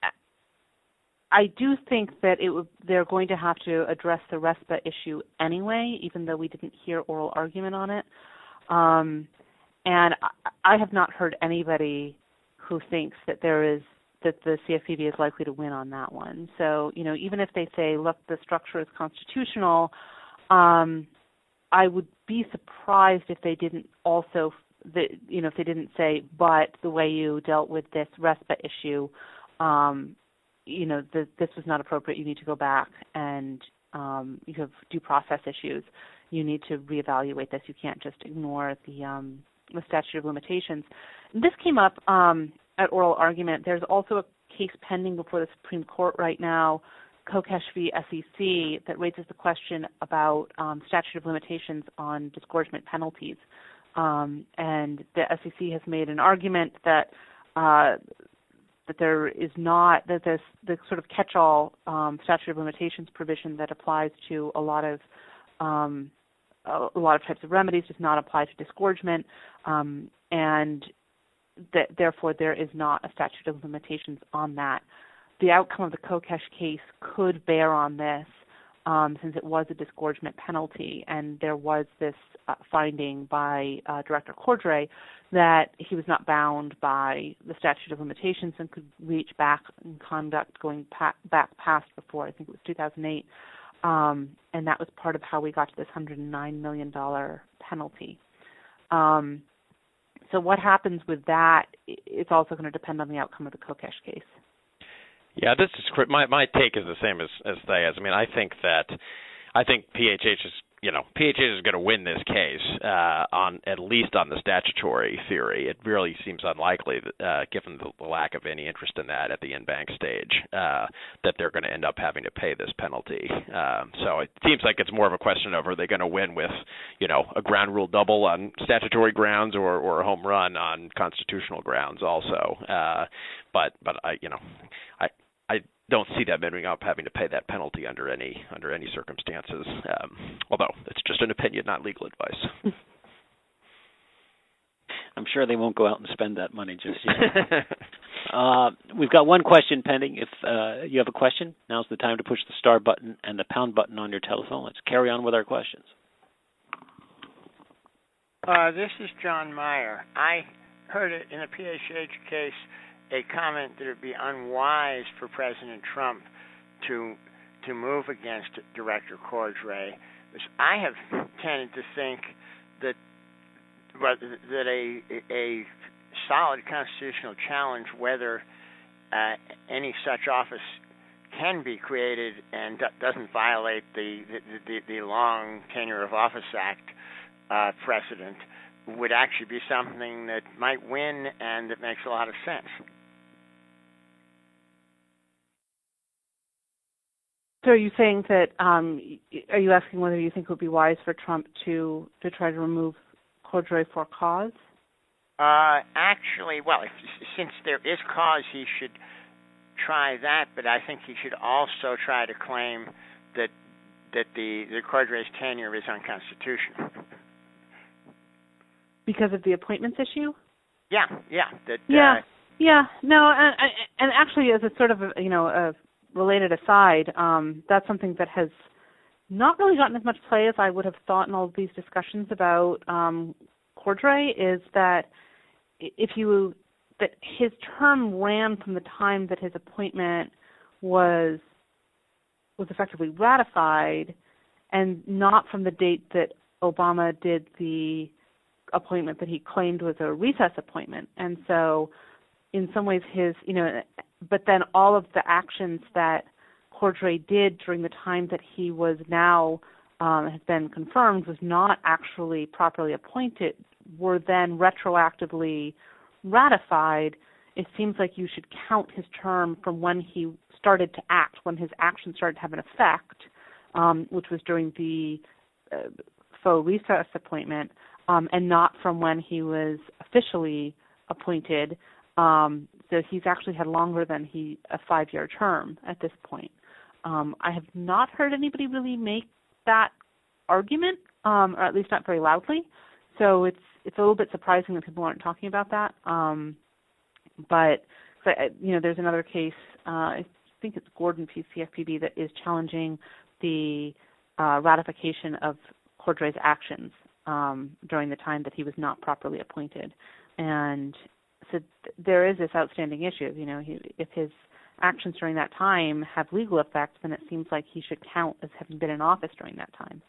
I do think that it would, they're going to have to address the RESPA issue anyway, even though we didn't hear oral argument on it. Um, and I, I have not heard anybody who thinks that there is that the C F P B is likely to win on that one. So, you know, even if they say, look, the structure is constitutional, um, I would be surprised if they didn't also, the, you know, if they didn't say, but the way you dealt with this RESPA issue, um, you know, the, this was not appropriate. You need to go back and um, you have due process issues. You need to reevaluate this. You can't just ignore the, um, the statute of limitations. This came up um, at oral argument. There's also a case pending before the Supreme Court right now, Kokesh v. S E C, that raises the question about um, statute of limitations on disgorgement penalties. Um, and the S E C has made an argument that uh, that there is not, that this the sort of catch-all um, statute of limitations provision that applies to a lot of um, a lot of types of remedies does not apply to disgorgement, um, and that therefore there is not a statute of limitations on that. The outcome of the Kokesh case could bear on this, um, since it was a disgorgement penalty, and there was this uh, finding by uh, Director Cordray that he was not bound by the statute of limitations and could reach back in conduct going pa- back past before, I think it was two thousand eight, um, and that was part of how we got to this one hundred nine million dollars penalty. Um, so what happens with that, it's also going to depend on the outcome of the Kokesh case. Yeah, this is my my take is the same as as Thayer's. I mean, I think that I think P H H is you know P H H is going to win this case uh, on at least on the statutory theory. It really seems unlikely that, uh, given the, the lack of any interest in that at the en banc stage, uh, that they're going to end up having to pay this penalty. Um, so it seems like it's more of a question of are they going to win with you know a ground rule double on statutory grounds or or a home run on constitutional grounds also. Uh, but but I you know I. I don't see them ending up having to pay that penalty under any under any circumstances. Um, although it's just an opinion, not legal advice. I'm sure they won't go out and spend that money just yet. uh, we've got one question pending. If uh, you have a question, now's the time to push the star button and the pound button on your telephone. Let's carry on with our questions. Uh, this is John Meyer. I heard it in a P H H case, a comment that it would be unwise for President Trump to to move against Director Cordray. I have tended to think that that a a solid constitutional challenge, whether uh, any such office can be created and doesn't violate the the, the, the long Tenure of Office Act uh, precedent, would actually be something that might win and that makes a lot of sense. So are you saying that, um, are you asking whether you think it would be wise for Trump to, to try to remove Cordray for cause? Uh, actually, well, if, since there is cause, he should try that, but I think he should also try to claim that that the, the Cordray's tenure is unconstitutional. Because of the appointments issue? Yeah, yeah. That, yeah, uh, yeah. No, and, and actually, as a sort of, a, you know, a related aside, um, that's something that has not really gotten as much play as I would have thought in all of these discussions about um, Cordray, is that if you that his term ran from the time that his appointment was was effectively ratified, and not from the date that Obama did the appointment that he claimed was a recess appointment. And so in some ways his, you know, but then all of the actions that Cordray did during the time that he was now um, has been confirmed was not actually properly appointed, were then retroactively ratified. It seems like you should count his term from when he started to act, when his actions started to have an effect, um, which was during the uh, faux recess appointment, um, and not from when he was officially appointed. Um, so he's actually had longer than he a five-year term at this point. Um, I have not heard anybody really make that argument, um, or at least not very loudly. So it's it's a little bit surprising that people aren't talking about that. Um, but you know, there's another case. Uh, I think it's Gordon P C F P B that is challenging the uh, ratification of Cordray's actions um, during the time that he was not properly appointed, and so th- there is this outstanding issue. You know, he, if his actions during that time have legal effect, then it seems like he should count as having been in office during that time.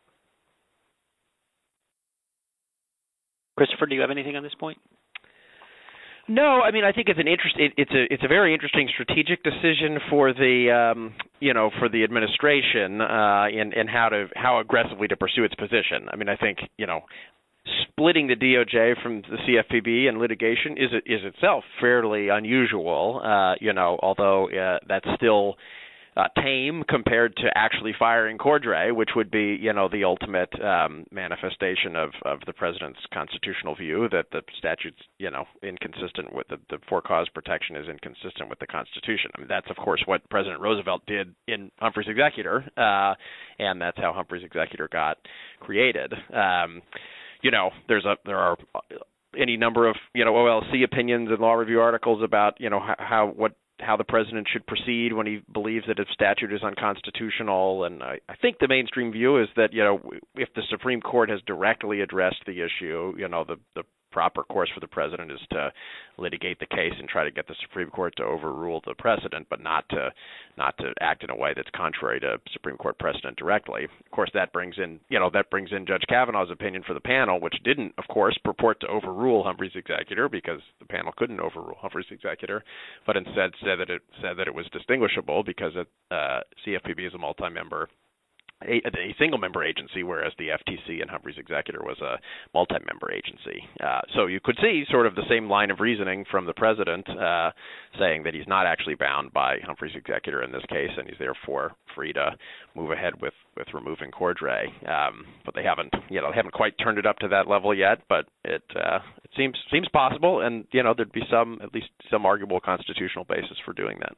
Christopher, do you have anything on this point? No, I mean I think it's an interest. It, it's a it's a very interesting strategic decision for the um, you know for the administration uh, in in how to how aggressively to pursue its position. I mean I think you know splitting the D O J from the C F P B and litigation is is itself fairly unusual. Uh, you know, although uh, that's still uh, tame compared to actually firing Cordray, which would be, you know, the ultimate um, manifestation of, of the president's constitutional view that the statute's, you know, inconsistent with the, the for-cause protection is inconsistent with the Constitution. I mean, that's, of course, what President Roosevelt did in Humphrey's Executor, uh, and that's how Humphrey's Executor got created. Um, you know, there's a there are any number of, you know, O L C opinions and law review articles about, you know, how, how what how the president should proceed when he believes that a statute is unconstitutional. And I, I think the mainstream view is that, you know, if the Supreme Court has directly addressed the issue, you know, the, the proper course for the president is to litigate the case and try to get the Supreme Court to overrule the precedent, but not to not to act in a way that's contrary to Supreme Court precedent directly. Of course, that brings in, you know, that brings in Judge Kavanaugh's opinion for the panel, which didn't, of course, purport to overrule Humphrey's Executor because the panel couldn't overrule Humphrey's Executor, but instead said that it said that it was distinguishable because it, uh, C F P B is a multi-member A, a single-member agency, whereas the F T C and Humphrey's Executor was a multi-member agency. Uh, so you could see sort of the same line of reasoning from the president uh, saying that he's not actually bound by Humphrey's Executor in this case, and he's therefore free to move ahead with, with removing Cordray. Um, but they haven't, you know, they haven't quite turned it up to that level yet. But it uh, it seems seems possible, and you know, there'd be some at least some arguable constitutional basis for doing that.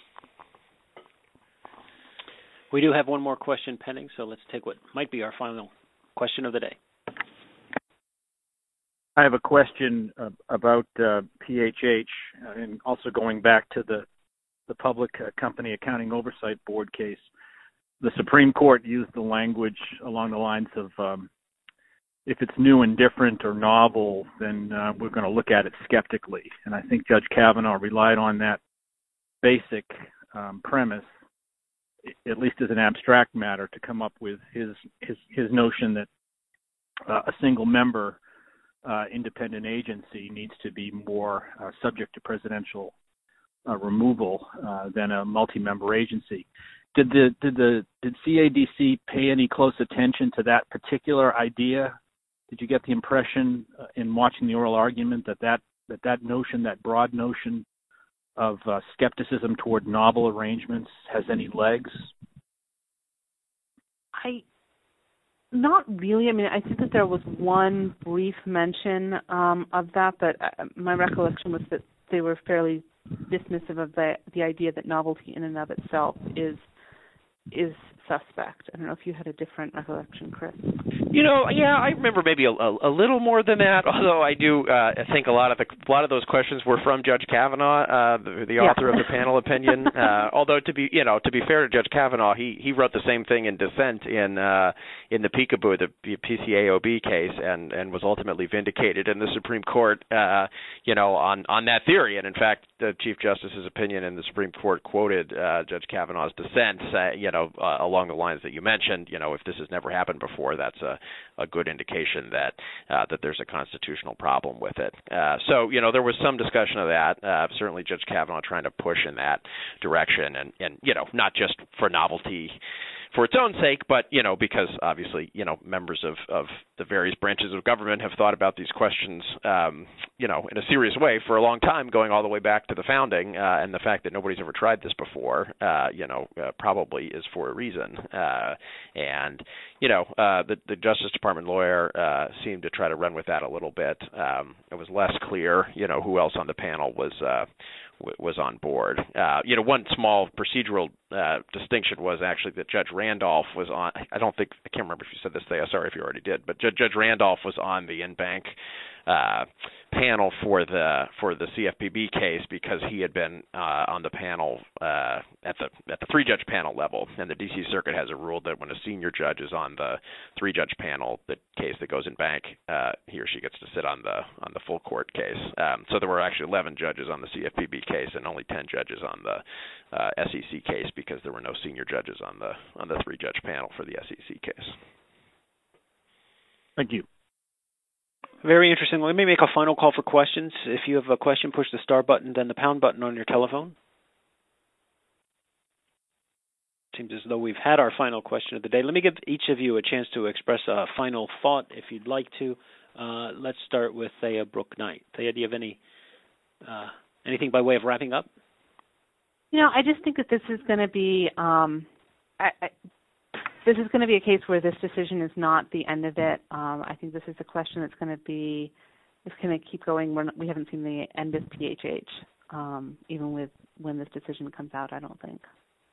We do have one more question pending, so let's take what might be our final question of the day. I have a question uh, about uh, P H H, uh, and also going back to the the Public uh, Company Accounting Oversight Board case. The Supreme Court used the language along the lines of um, if it's new and different or novel, then uh, we're going to look at it skeptically. And I think Judge Kavanaugh relied on that basic um, premise, at least as an abstract matter, to come up with his his, his notion that uh, a single member uh, independent agency needs to be more uh, subject to presidential uh, removal uh, than a multi-member agency. Did the did the did C A D C pay any close attention to that particular idea? Did you get the impression uh, in watching the oral argument that that that, that notion, that broad notion of uh, skepticism toward novel arrangements, has any legs? I not really. I mean, I think that there was one brief mention um, of that, but uh, my recollection was that they were fairly dismissive of the the idea that novelty in and of itself is is suspect. I don't know if you had a different recollection, Chris. You know, yeah, I remember maybe a, a, a little more than that. Although I do uh, think a lot of the a lot of those questions were from Judge Kavanaugh, uh, the, the yeah. author of the panel opinion. Uh, although to be, you know, to be fair to Judge Kavanaugh, he, he wrote the same thing in dissent in uh, in the Peekaboo, the P C A O B case, and, and was ultimately vindicated in the Supreme Court, uh, you know, on, on that theory. And in fact, the Chief Justice's opinion in the Supreme Court quoted uh, Judge Kavanaugh's dissent, uh, you know, uh, along the lines that you mentioned. You know, if this has never happened before, that's a a good indication that uh, that there's a constitutional problem with it. Uh, so, you know, there was some discussion of that. Uh, certainly, Judge Kavanaugh trying to push in that direction, and, and you know, not just for novelty for its own sake, but, you know, because obviously, you know, members of, of the various branches of government have thought about these questions, um, you know, in a serious way for a long time, going all the way back to the founding, uh, and the fact that nobody's ever tried this before, uh, you know, uh, probably is for a reason. Uh, and, you know, uh, the, the Justice Department lawyer uh, seemed to try to run with that a little bit. Um, it was less clear, you know, who else on the panel was uh, was on board. Uh, you know, one small procedural uh, distinction was actually that Judge Randolph was on. I don't think I can't remember if you said this today. I'm sorry if you already did, but Judge, Judge Randolph was on the in-bank uh, panel for the for the C F P B case because he had been uh, on the panel uh, at the at the three-judge panel level, and the D C Circuit has a rule that when a senior judge is on the three-judge panel, the case that goes in bank, uh, he or she gets to sit on the on the full court case. Um, so there were actually eleven judges on the C F P B case and only ten judges on the uh, S E C case because there were no senior judges on the on the three-judge panel for the S E C case. Thank you. Very interesting. Let me make a final call for questions. If you have a question, push the star button, then the pound button on your telephone. Seems as though we've had our final question of the day. Let me give each of you a chance to express a final thought if you'd like to. Uh, let's start with Thea Brooke Knight. Thea, do you have any uh, anything by way of wrapping up? You know, I just think that this is going to be um, I, I, this is going to be a case where this decision is not the end of it. Um, I think this is a question that's going to be it's going to keep going. We're not, we haven't seen the end of P H H, um, even with when this decision comes out. I don't think.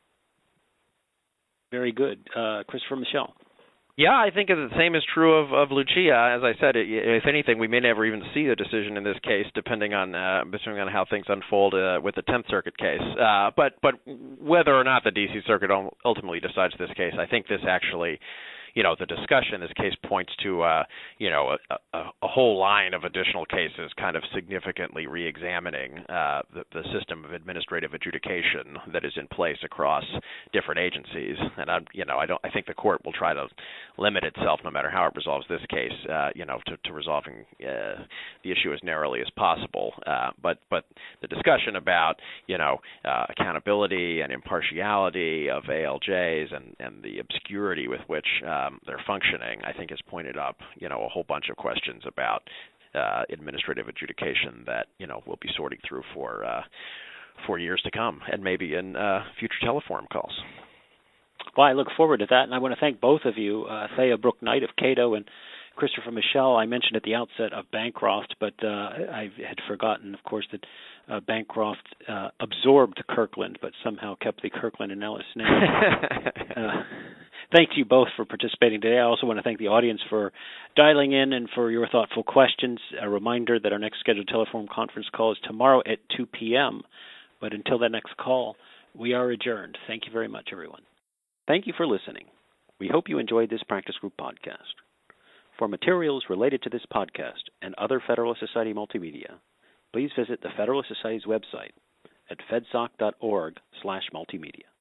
Very good, uh, Christopher Michel. Yeah, I think the same is true of, of Lucia. As I said, if anything, we may never even see the decision in this case, depending on uh, depending on how things unfold uh, with the Tenth Circuit case. Uh, but but whether or not the D C Circuit ultimately decides this case, I think this actually, you know, the discussion in this case points to, uh, you know, a, a, a whole line of additional cases kind of significantly re-examining uh, the, the system of administrative adjudication that is in place across different agencies. And I, you know, I don't. I think the court will try to limit itself, no matter how it resolves this case, uh, you know, to, to resolving uh, the issue as narrowly as possible. Uh, but but the discussion about, you know, uh, accountability and impartiality of A L Js and, and the obscurity with which uh, Um, they're functioning, I think has pointed up, you know, a whole bunch of questions about uh, administrative adjudication that, you know, we'll be sorting through for uh, for years to come, and maybe in uh, future teleforum calls. Well, I look forward to that, and I want to thank both of you, uh, Thea Brooke Knight of Cato and Christopher Michel. I mentioned at the outset of Bancroft, but uh, I had forgotten, of course, that uh, Bancroft uh, absorbed Kirkland, but somehow kept the Kirkland and Ellis name. uh, Thank you both for participating today. I also want to thank the audience for dialing in and for your thoughtful questions. A reminder that our next scheduled telephone conference call is tomorrow at two p.m. But until that next call, we are adjourned. Thank you very much, everyone. Thank you for listening. We hope you enjoyed this Practice Group podcast. For materials related to this podcast and other Federalist Society multimedia, please visit the Federalist Society's website at fedsoc dot org slash multimedia.